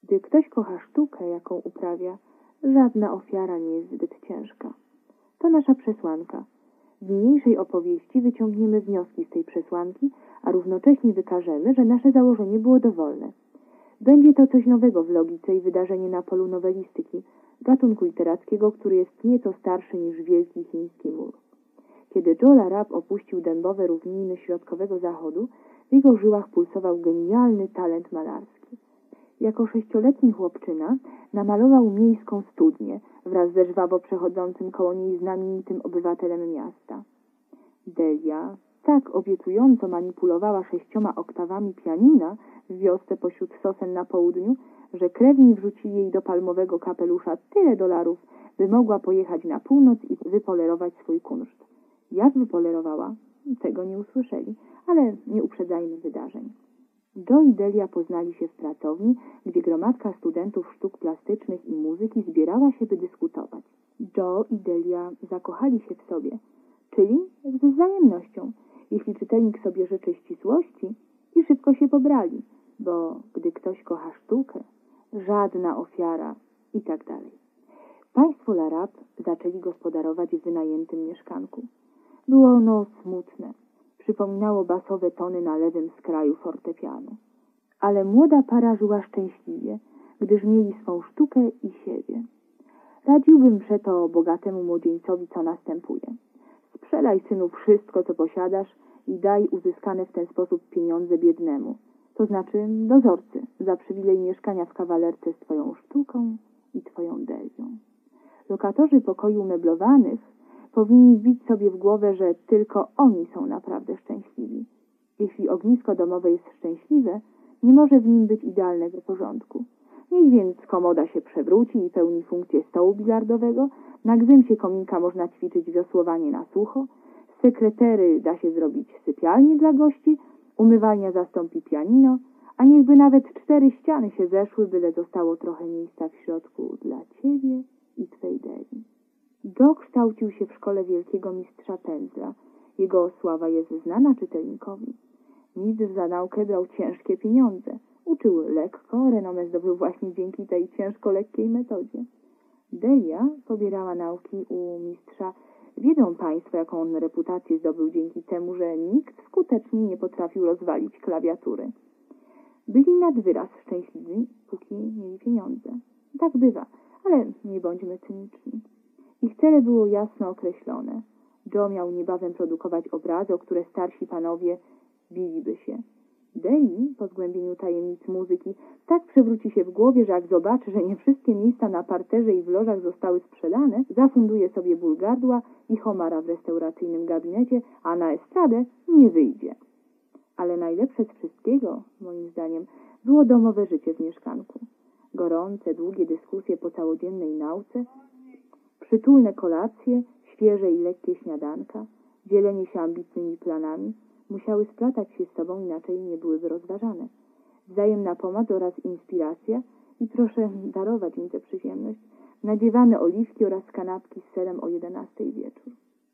Gdy ktoś kocha sztukę, jaką uprawia, żadna ofiara nie jest zbyt ciężka. To nasza przesłanka. W niniejszej opowieści wyciągniemy wnioski z tej przesłanki, a równocześnie wykażemy, że nasze założenie było dowolne. Będzie to coś nowego w logice i wydarzenie na polu nowelistyki, gatunku literackiego, który jest nieco starszy niż Wielki Chiński Mur. Kiedy Joe Larap opuścił dębowe równiny środkowego zachodu, w jego żyłach pulsował genialny talent malarski. Jako 6-letni chłopczyna namalował miejską studnię wraz ze żwawo przechodzącym koło niej znamienitym obywatelem miasta. Delia tak obiecująco manipulowała 6 oktawami pianina w wiosce pośród sosen na południu, że krewni wrzucili jej do palmowego kapelusza tyle $, by mogła pojechać na północ i wypolerować swój kunszt. Jak wypolerowała? Tego nie usłyszeli, ale nie uprzedzajmy wydarzeń. Joe i Delia poznali się w pracowni, gdzie gromadka studentów sztuk plastycznych i muzyki zbierała się, by dyskutować. Joe i Delia zakochali się w sobie, czyli ze wzajemnością, jeśli czytelnik sobie życzy ścisłości, i szybko się pobrali, bo gdy ktoś kocha sztukę, żadna ofiara i tak dalej. Państwo Larap zaczęli gospodarować w wynajętym mieszkanku. Było ono smutne. Przypominało basowe tony na lewym skraju fortepianu. Ale młoda para żyła szczęśliwie, gdyż mieli swą sztukę i siebie. Radziłbym przeto bogatemu młodzieńcowi, co następuje. Sprzedaj, synu, wszystko, co posiadasz i daj uzyskane w ten sposób pieniądze biednemu, to znaczy dozorcy, za przywilej mieszkania w kawalerce z twoją sztuką i twoją Delią. Lokatorzy pokoi umeblowanych powinni wbić sobie w głowę, że tylko oni są naprawdę szczęśliwi. Jeśli ognisko domowe jest szczęśliwe, nie może w nim być idealnego porządku. Niech więc komoda się przewróci i pełni funkcję stołu bilardowego, na gzymsie kominka można ćwiczyć wiosłowanie na sucho, z sekretery da się zrobić sypialnię dla gości, umywalnia zastąpi pianino, a niechby nawet 4 ściany się zeszły, byle zostało trochę miejsca w środku dla ciebie i twej Deli. Joe kształcił się w szkole wielkiego mistrza Pędzla. Jego sława jest znana czytelnikowi. Mistrz za naukę brał ciężkie pieniądze. Uczył lekko, renomę zdobył właśnie dzięki tej ciężko-lekkiej metodzie. Delia pobierała nauki u mistrza. Wiedzą państwo, jaką on reputację zdobył dzięki temu, że nikt skutecznie nie potrafił rozwalić klawiatury. Byli nad wyraz szczęśliwi, póki mieli pieniądze. Tak bywa, ale nie bądźmy cyniczni. Ich cele było jasno określone. Joe miał niebawem produkować obrazy, o które starsi panowie biliby się. Deli, po zgłębieniu tajemnic muzyki, tak przewróci się w głowie, że jak zobaczy, że nie wszystkie miejsca na parterze i w lożach zostały sprzedane, zafunduje sobie ból gardła i homara w restauracyjnym gabinecie, a na estradę nie wyjdzie. Ale najlepsze z wszystkiego, moim zdaniem, było domowe życie w mieszkanku. Gorące, długie dyskusje po całodziennej nauce, przytulne kolacje, świeże i lekkie śniadanka, dzielenie się ambitnymi planami musiały splatać się z sobą, inaczej nie byłyby rozważane. Wzajemna pomoc oraz inspiracja i proszę darować mi tę przyjemność, nadziewane oliwki oraz kanapki z serem o 11 wieczór.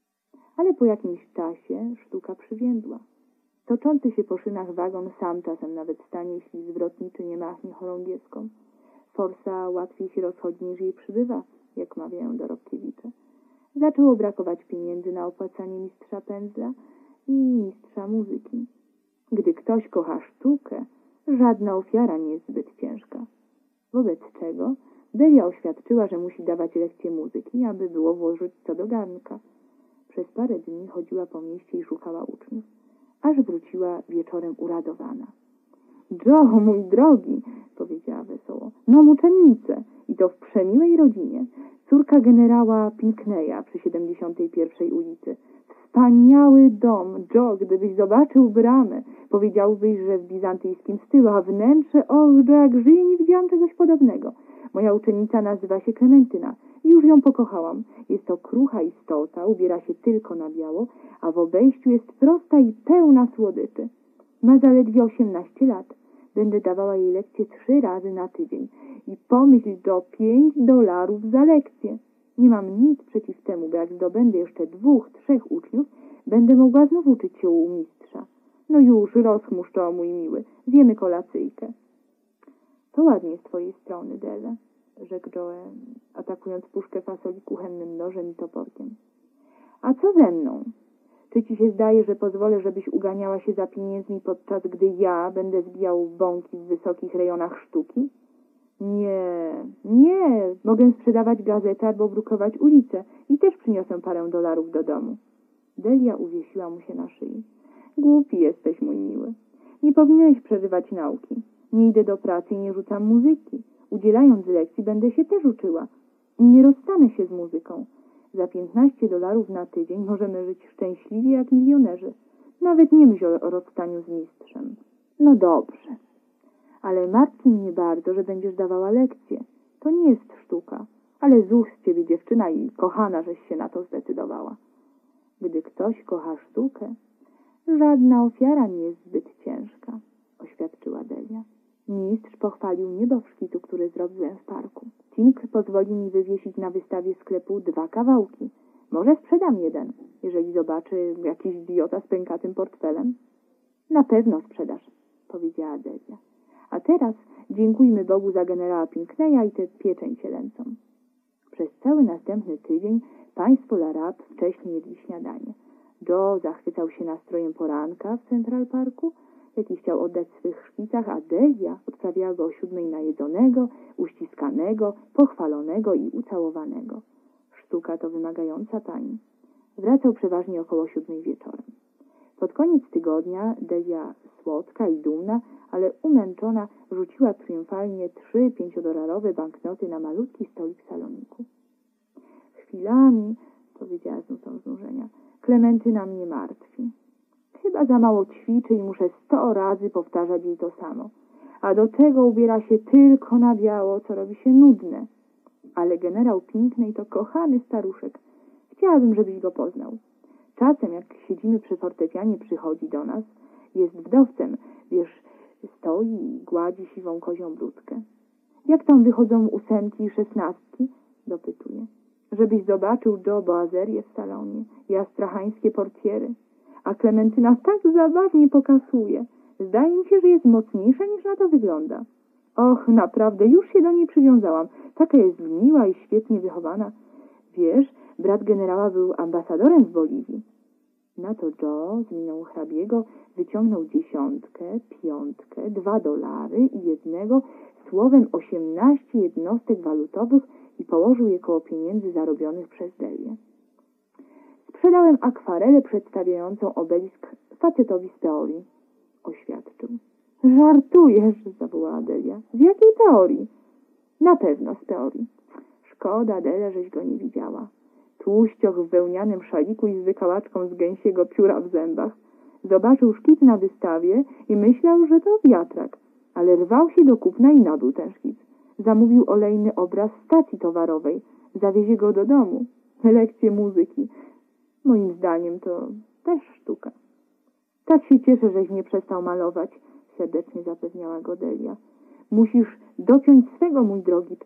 Ale po jakimś czasie sztuka przywiędła. Toczący się po szynach wagon sam czasem nawet stanie, jeśli zwrotniczy nie machnie chorągiewską. Forsa łatwiej się rozchodzi niż jej przybywa, jak mawiają dorobkiewicze. Zaczęło brakować pieniędzy na opłacanie mistrza Pędzla i mistrza muzyki. Gdy ktoś kocha sztukę, żadna ofiara nie jest zbyt ciężka. Wobec czego Delia oświadczyła, że musi dawać lekcje muzyki, aby było włożyć co do garnka. Przez parę dni chodziła po mieście i szukała uczniów, aż wróciła wieczorem uradowana. Joe, mój drogi, powiedziała wesoło, mam uczennicę i to w przemiłej rodzinie. Córka generała Pinckneya przy 71 ulicy. Wspaniały dom, Joe, gdybyś zobaczył bramę, powiedziałbyś, że w bizantyjskim stylu, a wnętrze, och, Joe, jak żyje, nie widziałam czegoś podobnego. Moja uczennica nazywa się Klementyna i już ją pokochałam. Jest to krucha istota, ubiera się tylko na biało, a w obejściu jest prosta i pełna słodyczy. Ma zaledwie 18 lat. Będę dawała jej lekcje 3 razy na tydzień. I pomyśl, do $5 za lekcję. Nie mam nic przeciw temu, bo jak zdobędę jeszcze 2, 3 uczniów, będę mogła znów uczyć się u mistrza. No już, rozchmurz to, mój miły. Zjemy kolacyjkę. To ładnie z twojej strony, Dele, rzekł Joe, atakując puszkę fasoli kuchennym nożem i toporkiem. A co ze mną? Czy ci się zdaje, że pozwolę, żebyś uganiała się za pieniędzmi, podczas gdy ja będę zbijał bąki w wysokich rejonach sztuki? Nie, mogę sprzedawać gazety albo brukować ulice i też przyniosę parę dolarów do domu. Delia uwiesiła mu się na szyi. Głupi jesteś, mój miły. Nie powinieneś przerywać nauki. Nie idę do pracy i nie rzucam muzyki. Udzielając lekcji będę się też uczyła. I nie rozstanę się z muzyką. Za $15 na tydzień możemy żyć szczęśliwie jak milionerzy. Nawet nie myśl o rozstaniu z mistrzem. No dobrze. Ale martwi mnie bardzo, że będziesz dawała lekcje. To nie jest sztuka. Ale z ust ciebie, dziewczyna, i kochana, żeś się na to zdecydowała. Gdy ktoś kocha sztukę, żadna ofiara nie jest zbyt ciężka, oświadczyła Delia. Mistrz pochwalił mnie do szkicu, który zrobiłem w parku. Tink pozwoli mi wywiesić na wystawie sklepu 2 kawałki. Może sprzedam jeden, jeżeli zobaczy jakiś idiota z pękatym portfelem. Na pewno sprzedasz, powiedziała Delia. A teraz dziękujmy Bogu za generała Pinckneya i tę pieczeń cielęcą. Przez cały następny tydzień państwo Larab wcześniej jedli śniadanie. Joe zachwycał się nastrojem poranka w Central Parku, jaki chciał oddać w swych szpicach, a Delia odprawiała go o 7 najedzonego, uściskanego, pochwalonego i ucałowanego. Sztuka to wymagająca pani. Wracał przeważnie około 7 wieczorem. Pod koniec tygodnia Delia, słodka i dumna, ale umęczona, rzuciła triumfalnie 3 5-dolarowe banknoty na malutki stolik w saloniku. Chwilami, powiedziała z nutą znużenia, Klementyna mnie martwi. Chyba za mało ćwiczy i muszę 100 razy powtarzać jej to samo. A do tego ubiera się tylko na biało, co robi się nudne. Ale generał Pinckney to kochany staruszek. Chciałabym, żebyś go poznał. Czasem, jak siedzimy przy fortepianie, przychodzi do nas. Jest wdowcem, wiesz, stoi i gładzi siwą kozią brudkę. Jak tam wychodzą 8 i 16? Dopytuje. Żebyś zobaczył Joe boazerię w salonie i astrachańskie portiery. A Klementyna tak zabawnie pokasuje. Zdaje mi się, że jest mocniejsza, niż na to wygląda. Och, naprawdę, już się do niej przywiązałam. Taka jest miła i świetnie wychowana. Wiesz, brat generała był ambasadorem w Boliwii. Na to Joe z miną hrabiego wyciągnął 10, 5, $2 i jednego, słowem 18 jednostek walutowych i położył je koło pieniędzy zarobionych przez Delię. Sprzedałem akwarelę przedstawiającą obelisk facetowi z teorii, oświadczył. Żartujesz, zawołała Delia. Z jakiej teorii? Na pewno z teorii. Szkoda, Delia, żeś go nie widziała. Tłuścioch w wełnianym szaliku i z wykałaczką z gęsiego pióra w zębach. Zobaczył szkic na wystawie i myślał, że to wiatrak, ale rwał się do kupna i nabył ten szkic. Zamówił olejny obraz stacji towarowej. Zawiezie go do domu. Lekcje muzyki. Moim zdaniem to też sztuka. Tak się cieszę, żeś nie przestał malować, serdecznie zapewniała go Delia. Musisz dopiąć swego, mój drogi,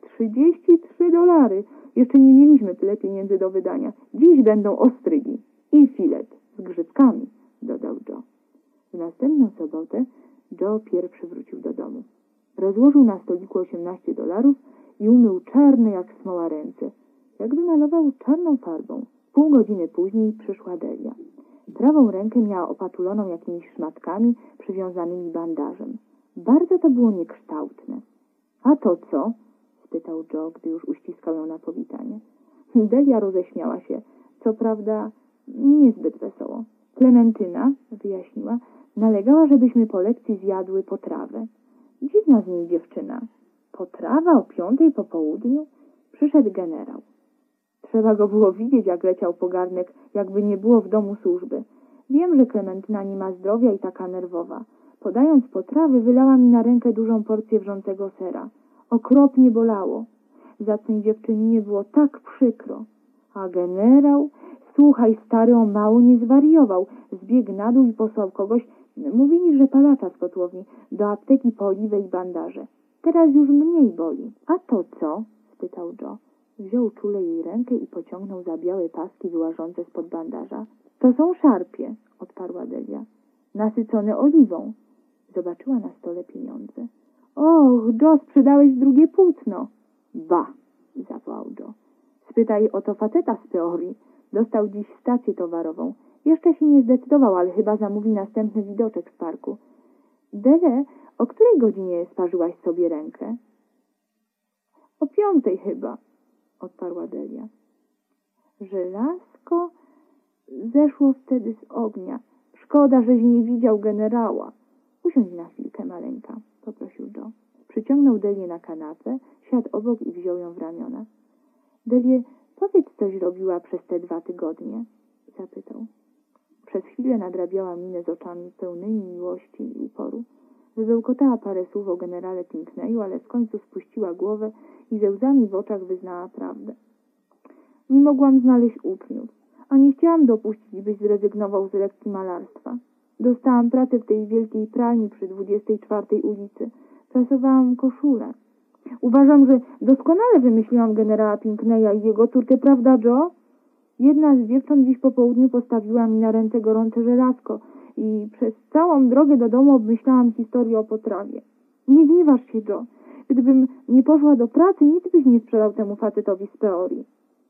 $33. Jeszcze nie mieliśmy tyle pieniędzy do wydania. Dziś będą ostrygi i filet z grzybkami, dodał Joe. W następną sobotę Joe pierwszy wrócił do domu. Rozłożył na stoliku $18 i umył czarne jak smoła ręce. Jakby malował czarną farbą. Pół godziny później przyszła Delia. Prawą rękę miała opatuloną jakimiś szmatkami przywiązanymi bandażem. Bardzo to było niekształtne. A to co? Spytał Joe, gdy już uściskał ją na powitanie. Delia roześmiała się. Co prawda niezbyt wesoło. Klementyna, wyjaśniła, nalegała, żebyśmy po lekcji zjadły potrawę. Dziwna z niej dziewczyna. Potrawa o 5 po południu? Przyszedł generał. Trzeba go było widzieć, jak leciał po garnek, jakby nie było w domu służby. Wiem, że Klementyna nie ma zdrowia i taka nerwowa. Podając potrawy, wylała mi na rękę dużą porcję wrzącego sera. Okropnie bolało. Zacnej dziewczynie było tak przykro. A generał? Słuchaj, stary, o mało nie zwariował. Zbiegł na dół i posłał kogoś, mówili, że palacza z kotłowni, do apteki po oliwę i bandaże. Teraz już mniej boli. A to co? Spytał Joe. Wziął czule jej rękę i pociągnął za białe paski wyłażące spod bandaża. To są szarpie, odparła Delia. Nasycone oliwą. Zobaczyła na stole pieniądze. Och, Joe, sprzedałeś drugie płótno. Ba, zawołał Joe. Spytaj o to faceta z teorii. Dostał dziś stację towarową. Jeszcze się nie zdecydował, ale chyba zamówi następny widoczek w parku. Dele, o której godzinie sparzyłaś sobie rękę? O 5 chyba, odparła Delia. Żelazko zeszło wtedy z ognia. Szkoda, żeś nie widział generała. Usiądź na chwilkę, maleńka, poprosił Joe. Przyciągnął Delię na kanapę, siadł obok i wziął ją w ramiona. Delie, powiedz, coś robiła przez te 2 tygodnie? Zapytał. Przez chwilę nadrabiała minę z oczami pełnymi miłości i uporu. Wybełkotała parę słów o generale Pinckneyu, ale w końcu spuściła głowę i ze łzami w oczach wyznała prawdę. Nie mogłam znaleźć uczniów, a nie chciałam dopuścić, byś zrezygnował z lekcji malarstwa. Dostałam pracę w tej wielkiej pralni przy 24 ulicy. Prasowałam koszulę. Uważam, że doskonale wymyśliłam generała Pinckneya i jego córkę, prawda, Joe? Jedna z dziewcząt dziś po południu postawiła mi na ręce gorące żelazko i przez całą drogę do domu obmyślałam historię o potrawie. Nie gniewasz się, Joe. Gdybym nie poszła do pracy, nic byś nie sprzedał temu facetowi z teorii.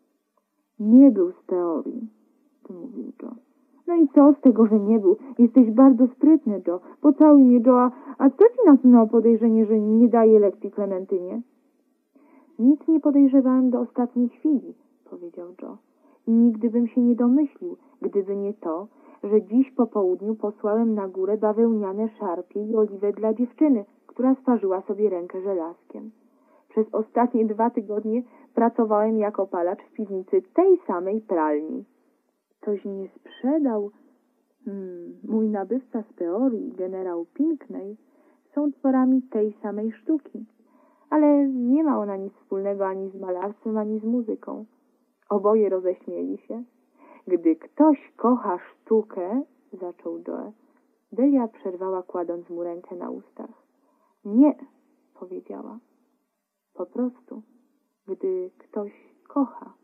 Nie był z teorii, wymówił Joe. No i co z tego, że nie był? Jesteś bardzo sprytny, Joe. Pocałuj mnie, Joe, a co ci nasunęło podejrzenie, że nie daje lekcji Klementynie? Nic nie podejrzewałem do ostatniej chwili, powiedział Joe. I nigdy bym się nie domyślił, gdyby nie to, że dziś po południu posłałem na górę bawełniane szarpie i oliwę dla dziewczyny, która sparzyła sobie rękę żelazkiem. Przez ostatnie 2 tygodnie pracowałem jako palacz w piwnicy tej samej pralni. Coś nie sprzedał. Mój nabywca z teorii, generał Pinckney, są tworami tej samej sztuki. Ale nie ma ona nic wspólnego ani z malarstwem, ani z muzyką. Oboje roześmieli się. Gdy ktoś kocha sztukę, zaczął Joe. Delia przerwała, kładąc mu rękę na ustach. Nie, powiedziała. Po prostu, gdy ktoś kocha.